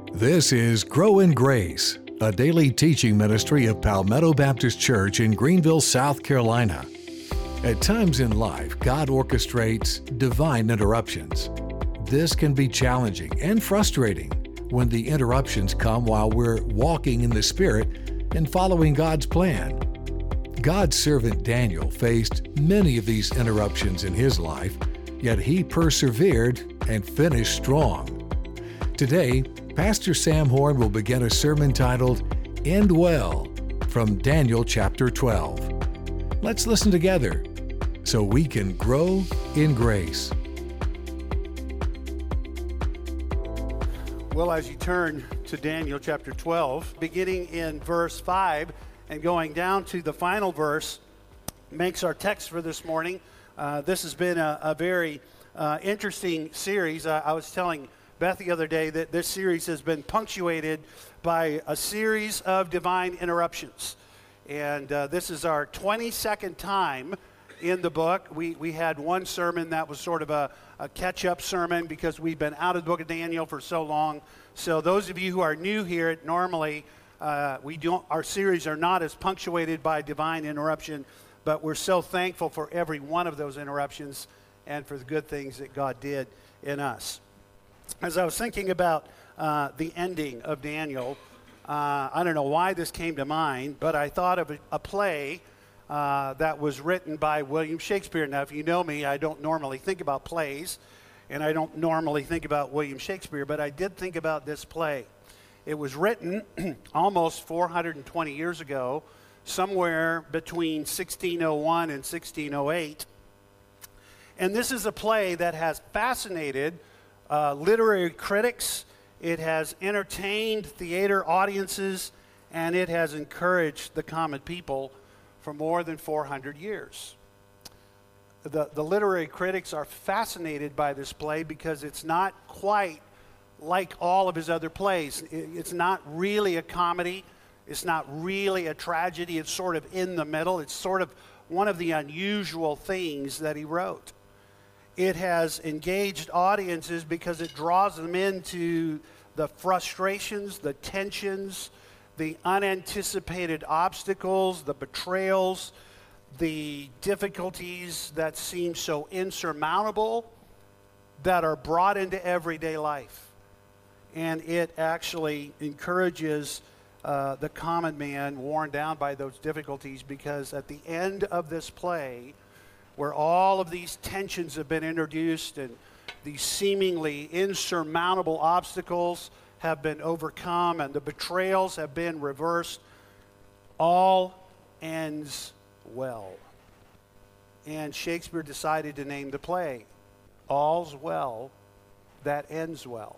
This is Grow in Grace, a daily teaching ministry of Palmetto Baptist Church in Greenville, South Carolina. At times in life, God orchestrates divine interruptions. This can be challenging and frustrating when the interruptions come while we're walking in the Spirit and following God's plan. God's servant Daniel faced many of these interruptions in his life, yet he persevered and finished strong. Today, Pastor Sam Horn will begin a sermon titled, End Well, from Daniel chapter 12. Let's listen together so we can grow in grace. Well, as you turn to Daniel chapter 12, beginning in verse 5 and going down to the final verse, makes our text for this morning. This has been a very interesting series. I was telling Beth the other day that this series has been punctuated by a series of divine interruptions. And this is our 22nd time in the book. We had one sermon that was sort of a catch-up sermon because we've been out of the book of Daniel for so long. So those of you who are new here, normally our series are not as punctuated by divine interruption, but we're so thankful for every one of those interruptions and for the good things that God did in us. As I was thinking about the ending of Daniel, I don't know why this came to mind, but I thought of a play that was written by William Shakespeare. Now, if you know me, I don't normally think about plays, and I don't normally think about William Shakespeare, but I did think about this play. It was written almost 420 years ago, somewhere between 1601 and 1608. And this is a play that has fascinated literary critics, it has entertained theater audiences, and it has encouraged the common people for more than 400 years. The literary critics are fascinated by this play because it's not quite like all of his other plays. It's not really a comedy. It's not really a tragedy. It's sort of in the middle. It's sort of one of the unusual things that he wrote. It has engaged audiences because it draws them into the frustrations, the tensions, the unanticipated obstacles, the betrayals, the difficulties that seem so insurmountable that are brought into everyday life. And it actually encourages the common man worn down by those difficulties, because at the end of this play, where all of these tensions have been introduced and these seemingly insurmountable obstacles have been overcome and the betrayals have been reversed, all ends well. And Shakespeare decided to name the play, All's Well That Ends Well.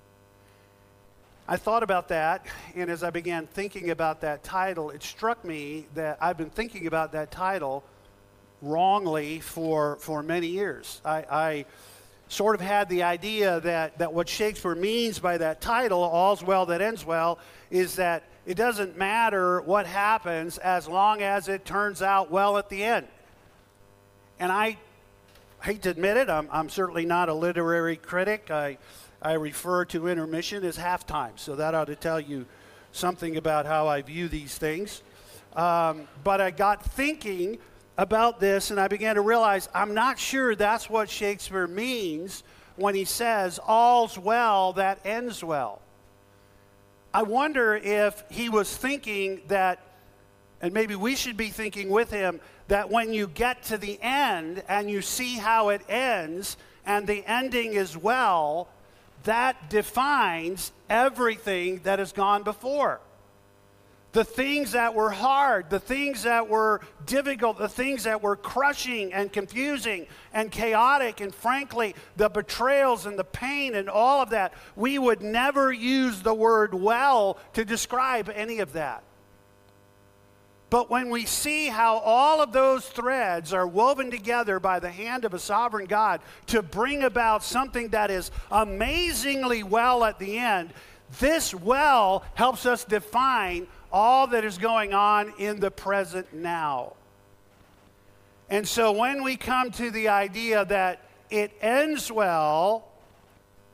I thought about that, and as I began thinking about that title, it struck me that I've been thinking about that title wrongly for many years. I sort of had the idea that what Shakespeare means by that title, All's Well That Ends Well, is that it doesn't matter what happens as long as it turns out well at the end. And I hate to admit it, I'm certainly not a literary critic. I refer to intermission as halftime, so that ought to tell you something about how I view these things. But I got thinking about this, and I began to realize I'm not sure that's what Shakespeare means when he says, all's well that ends well. I wonder if he was thinking that, and maybe we should be thinking with him, that when you get to the end and you see how it ends, and the ending is well, that defines everything that has gone before. The things that were hard, the things that were difficult, the things that were crushing and confusing and chaotic, and frankly, the betrayals and the pain and all of that, we would never use the word well to describe any of that. But when we see how all of those threads are woven together by the hand of a sovereign God to bring about something that is amazingly well at the end, this well helps us define all that is going on in the present now. And so when we come to the idea that it ends well,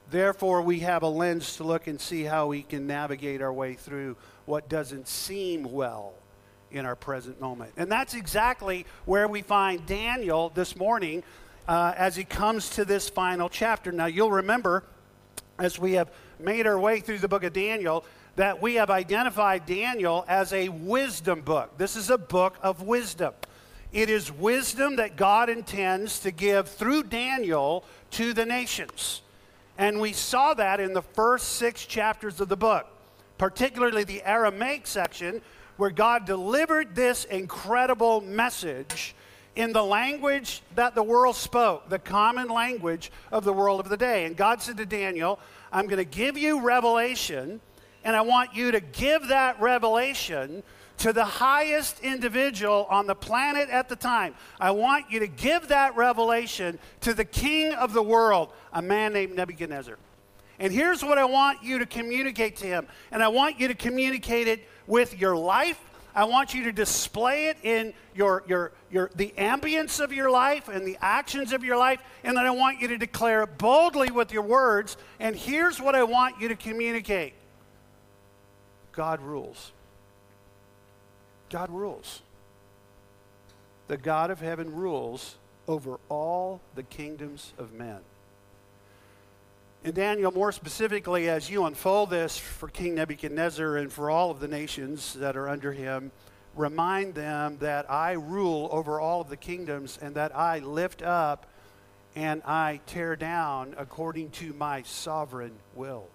Therefore, we have a lens to look and see how we can navigate our way through what doesn't seem well in our present moment. And that's exactly where we find Daniel this morning as he comes to this final chapter. Now, you'll remember, as we have made our way through the book of Daniel, that we have identified Daniel as a wisdom book. This is a book of wisdom. It is wisdom that God intends to give through Daniel to the nations. And we saw that in the first 6 chapters of the book, particularly the Aramaic section, where God delivered this incredible message in the language that the world spoke, the common language of the world of the day. And God said to Daniel, I'm going to give you revelation, and I want you to give that revelation to the highest individual on the planet at the time. I want you to give that revelation to the king of the world, a man named Nebuchadnezzar. And here's what I want you to communicate to him. And I want you to communicate it with your life. I want you to display it in the ambience of your life and the actions of your life. And then I want you to declare it boldly with your words. And here's what I want you to communicate. God rules. God rules. The God of heaven rules over all the kingdoms of men. And Daniel, more specifically, as you unfold this for King Nebuchadnezzar and for all of the nations that are under him, remind them that I rule over all of the kingdoms and that I lift up and I tear down according to my sovereign will.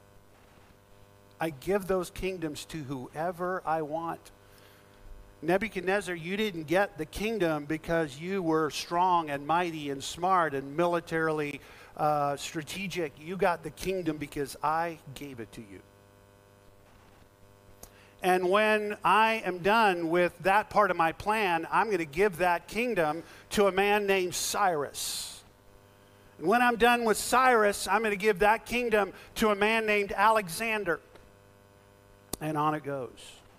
I give those kingdoms to whoever I want. Nebuchadnezzar, you didn't get the kingdom because you were strong and mighty and smart and militarily strategic. You got the kingdom because I gave it to you. And when I am done with that part of my plan, I'm going to give that kingdom to a man named Cyrus. And when I'm done with Cyrus, I'm going to give that kingdom to a man named Alexander. And on it goes.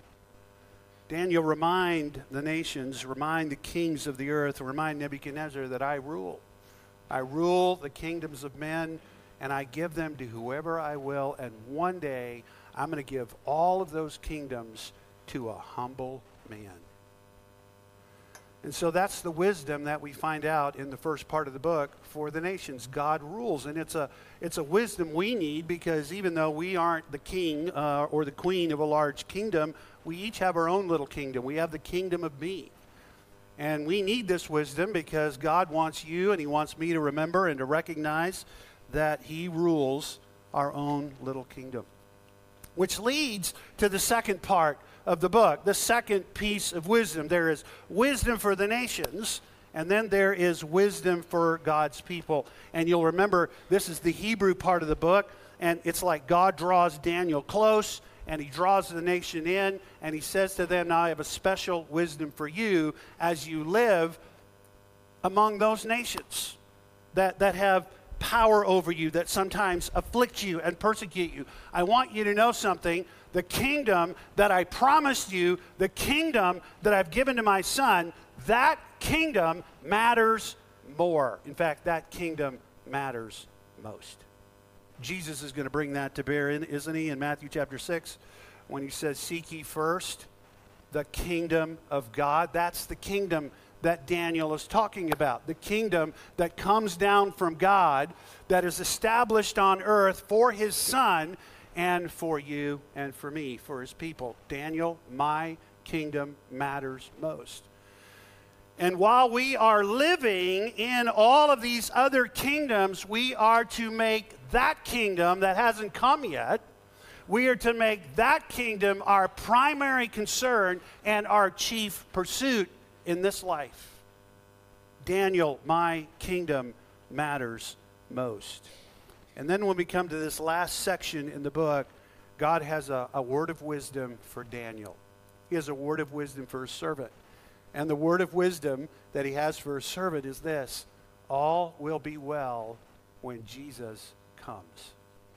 Daniel, remind the nations, remind the kings of the earth, remind Nebuchadnezzar that I rule. I rule the kingdoms of men, and I give them to whoever I will, and one day I'm going to give all of those kingdoms to a humble man. And so that's the wisdom that we find out in the first part of the book for the nations. God rules, and it's a wisdom we need because even though we aren't the king or the queen of a large kingdom, we each have our own little kingdom. We have the kingdom of me. And we need this wisdom because God wants you and he wants me to remember and to recognize that he rules our own little kingdom. Which leads to the second part of the book, the second piece of wisdom. There is wisdom for the nations, and then there is wisdom for God's people. And you'll remember this is the Hebrew part of the book, and it's like God draws Daniel close, and he draws the nation in, and he says to them, now I have a special wisdom for you as you live among those nations that have power over you, that sometimes afflict you and persecute you. I want you to know something. The kingdom that I promised you, the kingdom that I've given to my son, that kingdom matters more. In fact, that kingdom matters most. Jesus is going to bring that to bear, isn't he, in Matthew chapter 6, when he says, seek ye first the kingdom of God. That's the kingdom that Daniel is talking about, the kingdom that comes down from God, that is established on earth for his son and for you and for me, for his people. Daniel, my kingdom matters most. And while we are living in all of these other kingdoms, we are to make that kingdom that hasn't come yet, we are to make that kingdom our primary concern and our chief pursuit in this life. Daniel, my kingdom matters most. And then when we come to this last section in the book, God has a word of wisdom for Daniel. He has a word of wisdom for his servant. And the word of wisdom that he has for his servant is this: all will be well when Jesus comes.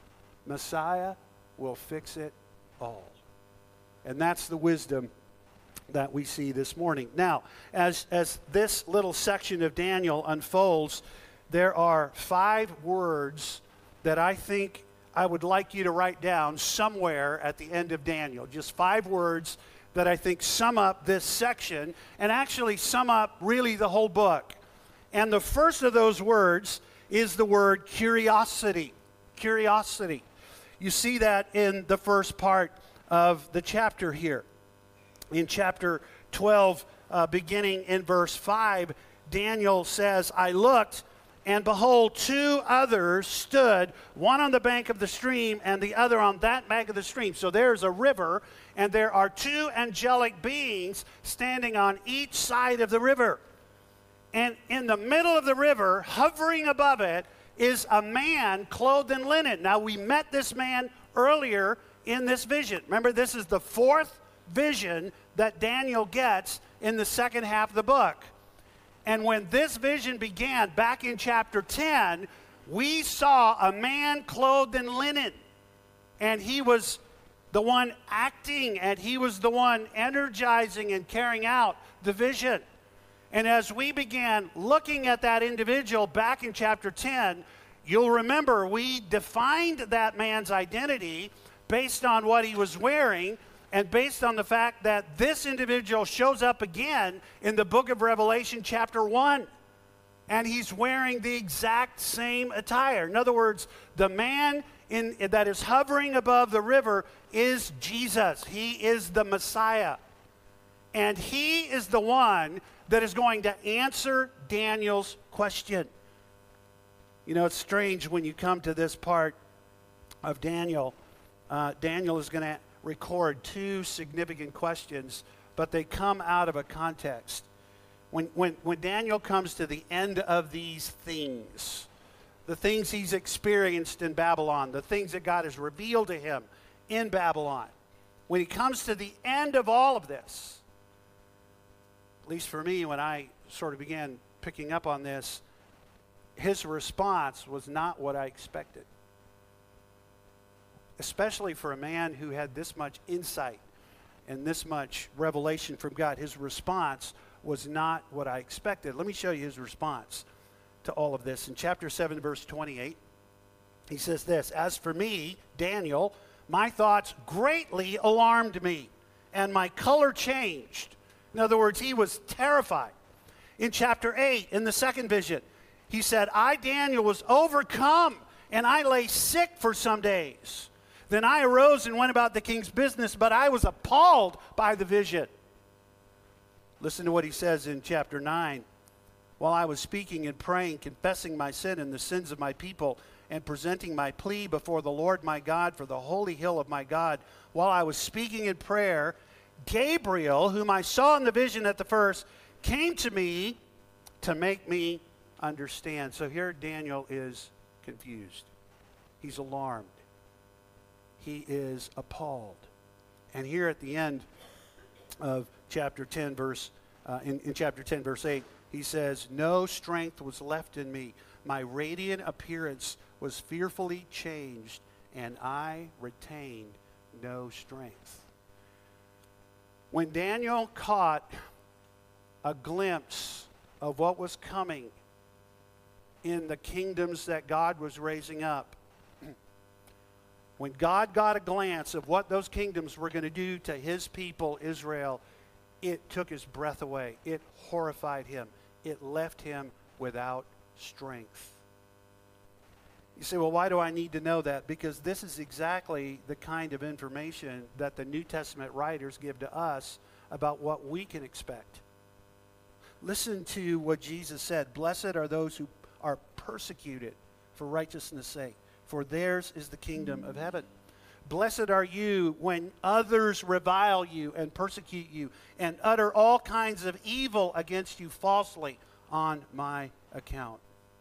Messiah will fix it all. And that's the wisdom that we see this morning. Now, as this little section of Daniel unfolds, there are 5 words that I think I would like you to write down somewhere at the end of Daniel, just 5 words that I think sum up this section and actually sum up really the whole book. And the first of those words is the word curiosity. Curiosity. You see that in the first part of the chapter here. In chapter 12, beginning in verse 5, Daniel says, I looked, and behold, 2 others stood, one on the bank of the stream and the other on that bank of the stream. So there's a river, and there are 2 angelic beings standing on each side of the river. And in the middle of the river, hovering above it, is a man clothed in linen. Now, we met this man earlier in this vision. Remember, this is the 4th vision that Daniel gets in the second half of the book. And when this vision began back in chapter 10, we saw a man clothed in linen. And he was the one acting, and he was the one energizing and carrying out the vision. And as we began looking at that individual back in chapter 10, you'll remember we defined that man's identity based on what he was wearing, and based on the fact that this individual shows up again in the book of Revelation chapter 1. And he's wearing the exact same attire. In other words, the man that is hovering above the river is Jesus. He is the Messiah. And he is the one that is going to answer Daniel's question. You know, it's strange when you come to this part of Daniel. Daniel is going to record 2 significant questions, but they come out of a context. When Daniel comes to the end of these things, the things he's experienced in Babylon, the things that God has revealed to him in Babylon, when he comes to the end of all of this, at least for me, when I sort of began picking up on this, his response was not what I expected. Especially for a man who had this much insight and this much revelation from God. His response was not what I expected. Let me show you his response to all of this. In chapter 7, verse 28, he says this, As for me, Daniel, my thoughts greatly alarmed me, and my color changed. In other words, he was terrified. In chapter 8, in the second vision, he said, I, Daniel, was overcome, and I lay sick for some days. Then I arose and went about the king's business, but I was appalled by the vision. Listen to what he says in chapter 9. While I was speaking and praying, confessing my sin and the sins of my people, and presenting my plea before the Lord my God for the holy hill of my God, while I was speaking in prayer, Gabriel, whom I saw in the vision at the first, came to me to make me understand. So here Daniel is confused. He's alarmed. He is appalled. And here at the end of chapter 10, in chapter 10, verse 8, he says, No strength was left in me. My radiant appearance was fearfully changed, and I retained no strength. When Daniel caught a glimpse of what was coming in the kingdoms that God was raising up, when God got a glance of what those kingdoms were going to do to his people, Israel, it took his breath away. It horrified him. It left him without strength. You say, well, why do I need to know that? Because this is exactly the kind of information that the New Testament writers give to us about what we can expect. Listen to what Jesus said. Blessed are those who are persecuted for righteousness' sake, for theirs is the kingdom of heaven. Blessed are you when others revile you and persecute you and utter all kinds of evil against you falsely on my account.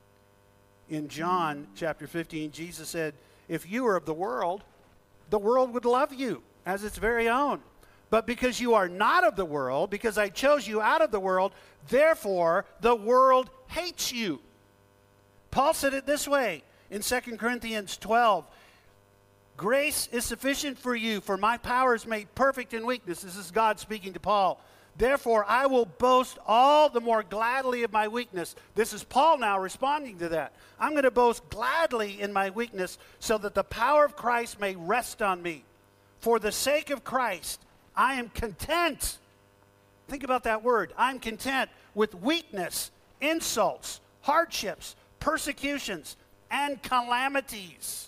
In John chapter 15, Jesus said, if you were of the world would love you as its very own. But because you are not of the world, because I chose you out of the world, therefore the world hates you. Paul said it this way in 2 Corinthians 12. Grace is sufficient for you, for my power is made perfect in weakness. This is God speaking to Paul. Therefore, I will boast all the more gladly of my weakness. This is Paul now responding to that. I'm going to boast gladly in my weakness so that the power of Christ may rest on me. For the sake of Christ, I am content. Think about that word. I'm content with weakness, insults, hardships, persecutions, and calamities.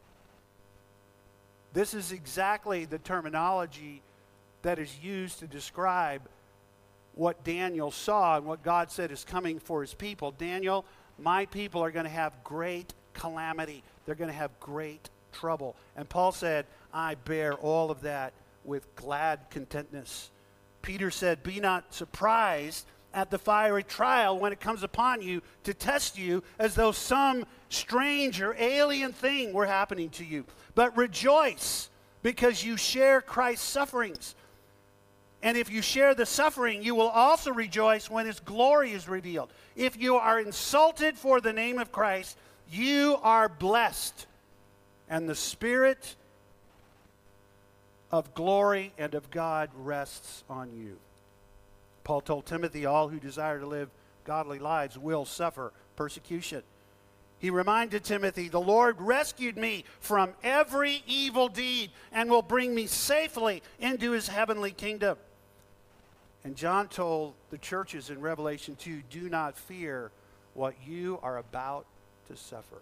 This is exactly the terminology that is used to describe what Daniel saw and what God said is coming for his people. Daniel, my people are going to have great calamity. They're going to have great trouble. And Paul said, I bear all of that with glad contentness. Peter said, be not surprised at the fiery trial when it comes upon you to test you as though some strange or alien thing were happening to you. But rejoice because you share Christ's sufferings. And if you share the suffering, you will also rejoice when his glory is revealed. If you are insulted for the name of Christ, you are blessed. And the Spirit of glory and of God rests on you. Paul told Timothy, all who desire to live godly lives will suffer persecution. He reminded Timothy, the Lord rescued me from every evil deed and will bring me safely into his heavenly kingdom. And John told the churches in Revelation 2, do not fear what you are about to suffer.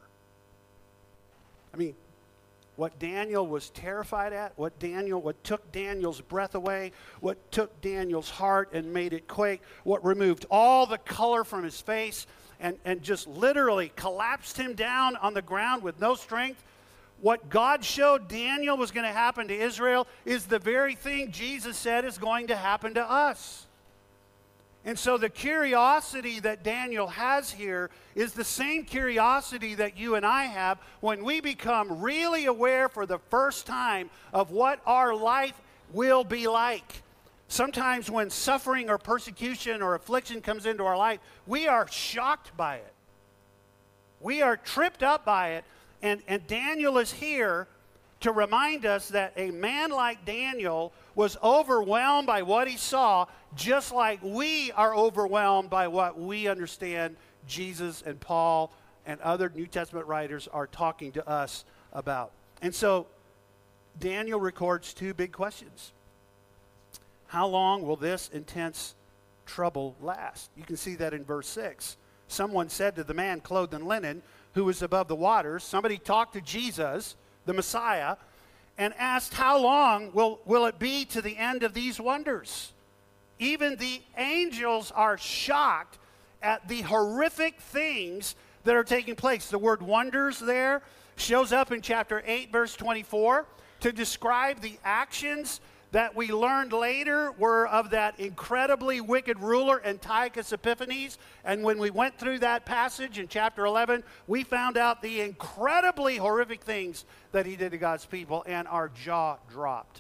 I mean, what Daniel was terrified at, what took Daniel's breath away, what took Daniel's heart and made it quake, what removed all the color from his face and just literally collapsed him down on the ground with no strength, what God showed Daniel was going to happen to Israel is the very thing Jesus said is going to happen to us. And so the curiosity that Daniel has here is the same curiosity that you and I have when we become really aware for the first time of what our life will be like. Sometimes when suffering or persecution or affliction comes into our life, we are shocked by it. We are tripped up by it. And Daniel is here to remind us that a man like Daniel was overwhelmed by what he saw, just like we are overwhelmed by what we understand Jesus and Paul and other New Testament writers are talking to us about. And so Daniel records two big questions. How long will this intense trouble last? You can see that in verse 6. Someone said to the man clothed in linen who was above the waters, somebody talked to Jesus, the Messiah, and asked, how long will it be to the end of these wonders? Even the angels are shocked at the horrific things that are taking place. The word wonders there shows up in chapter 8, verse 24, to describe the actions that we learned later were of that incredibly wicked ruler Antiochus Epiphanes. And when we went through that passage in chapter 11, we found out the incredibly horrific things that he did to God's people, and our jaw dropped.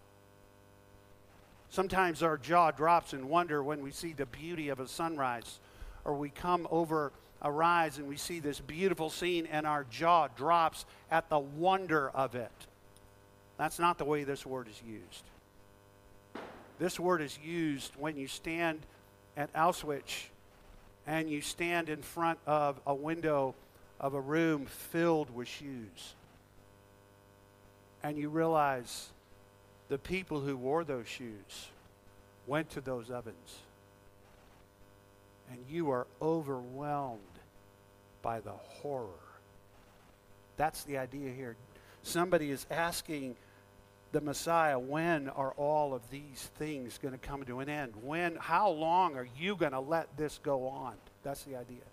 Sometimes our jaw drops in wonder when we see the beauty of a sunrise, or we come over a rise and we see this beautiful scene and our jaw drops at the wonder of it. That's not the way this word is used. This word is used when you stand at Auschwitz and you stand in front of a window of a room filled with shoes. And you realize the people who wore those shoes went to those ovens. And you are overwhelmed by the horror. That's the idea here. Somebody is asking the Messiah, when are all of these things going to come to an end? How long are you going to let this go on? That's the idea.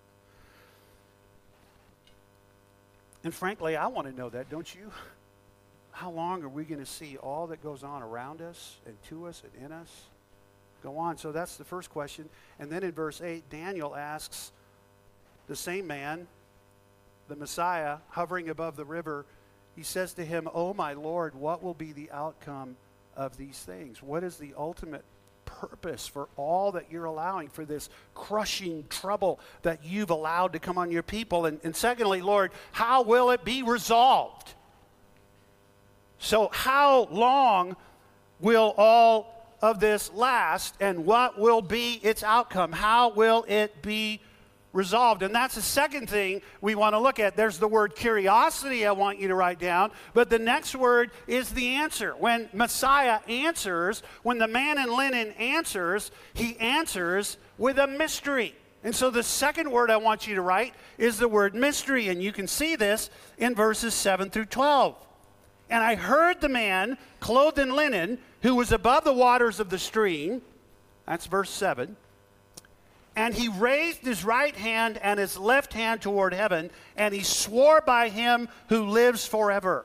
And frankly, I want to know that, don't you? How long are we going to see all that goes on around us and to us and in us go on? So that's the first question. And then in verse 8, Daniel asks the same man, the Messiah, hovering above the river, he says to him, "Oh, my Lord, what will be the outcome of these things? What is the ultimate purpose for all that you're allowing, for this crushing trouble that you've allowed to come on your people? And secondly, Lord, how will it be resolved?" So how long will all of this last, and what will be its outcome? How will it be resolved? And that's the second thing we want to look at. There's the word curiosity I want you to write down, but the next word is the answer. When Messiah answers, when the man in linen answers, he answers with a mystery. And so the second word I want you to write is the word mystery, and you can see this in verses 7 through 12. And I heard the man clothed in linen who was above the waters of the stream. That's verse 7. And he raised his right hand and his left hand toward heaven, and he swore by him who lives forever.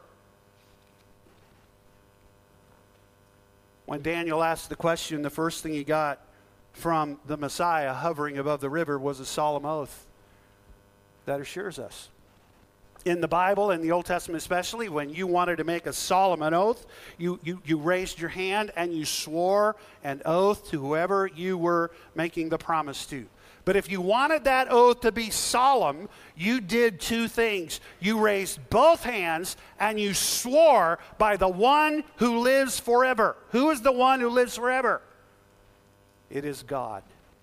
When Daniel asked the question, the first thing he got from the Messiah hovering above the river was a solemn oath that assures us. In the Bible, in the Old Testament especially, when you wanted to make a solemn oath, you raised your hand and you swore an oath to whoever you were making the promise to. But if you wanted that oath to be solemn, you did two things. You raised both hands and you swore by the one who lives forever. Who is the one who lives forever? It is God.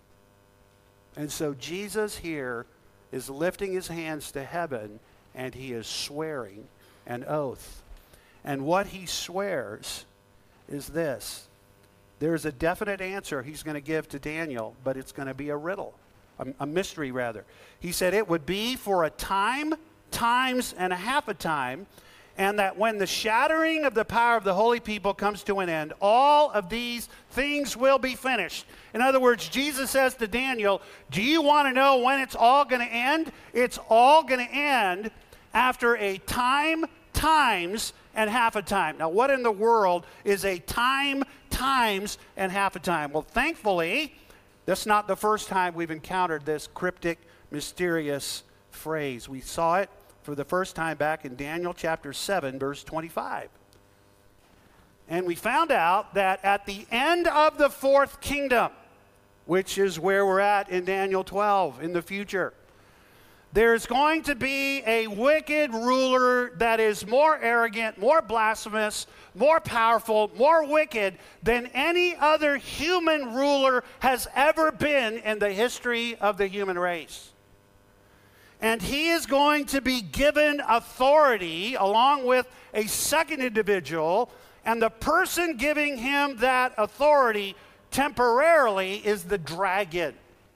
And so Jesus here is lifting his hands to heaven, and he is swearing an oath. And what he swears is this. There's a definite answer he's going to give to Daniel, but it's going to be a riddle, a mystery rather. He said it would be for a time, times, and a half a time, and that when the shattering of the power of the holy people comes to an end, all of these things will be finished. In other words, Jesus says to Daniel, do you want to know when it's all going to end? It's all going to end after a time, times, and half a time. Now, what in the world is a time, times, and half a time? Well, thankfully, that's not the first time we've encountered this cryptic, mysterious phrase. We saw it for the first time back in Daniel chapter 7, verse 25. And we found out that at the end of the fourth kingdom, which is where we're at in Daniel 12 in the future, there's going to be a wicked ruler that is more arrogant, more blasphemous, more powerful, more wicked than any other human ruler has ever been in the history of the human race. And he is going to be given authority along with a second individual, and the person giving him that authority temporarily is the dragon.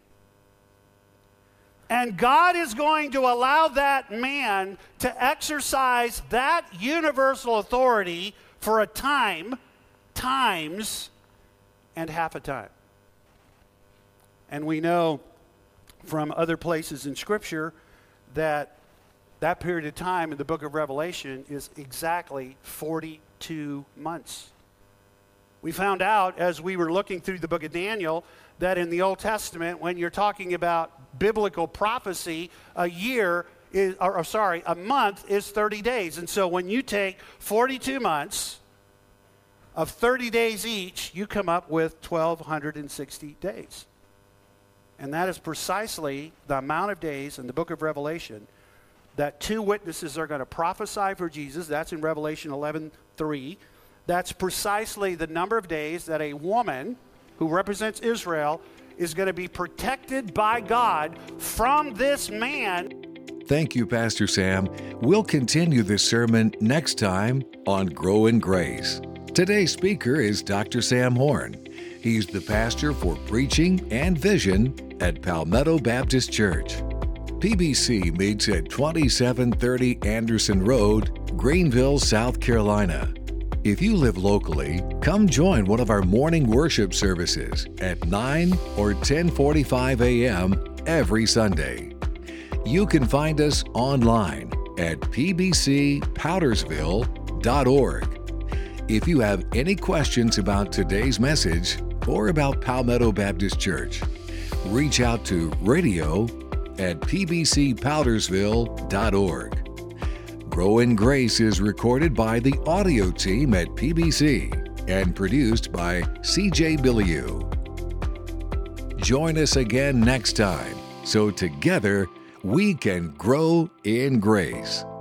And God is going to allow that man to exercise that universal authority for a time, times, and half a time. And we know from other places in Scripture that period of time in the book of Revelation is exactly 42 months. We found out as we were looking through the book of Daniel that in the Old Testament, when you're talking about biblical prophecy, a month is 30 days. And so when you take 42 months of 30 days each, you come up with 1,260 days. And that is precisely the amount of days in the book of Revelation that two witnesses are going to prophesy for Jesus. That's in Revelation 11:3. That's precisely the number of days that a woman who represents Israel is going to be protected by God from this man. Thank you, Pastor Sam. We'll continue this sermon next time on Grow in Grace. Today's speaker is Dr. Sam Horn. He's the pastor for preaching and vision at Palmetto Baptist Church. PBC meets at 2730 Anderson Road, Greenville, South Carolina. If you live locally, come join one of our morning worship services at 9 or 10:45 a.m. every Sunday. You can find us online at pbcpowdersville.org. If you have any questions about today's message or about Palmetto Baptist Church, reach out to radio@pbcpowdersville.org. Grow in Grace is recorded by the audio team at PBC and produced by CJ Billiou. Join us again next time so together we can grow in grace.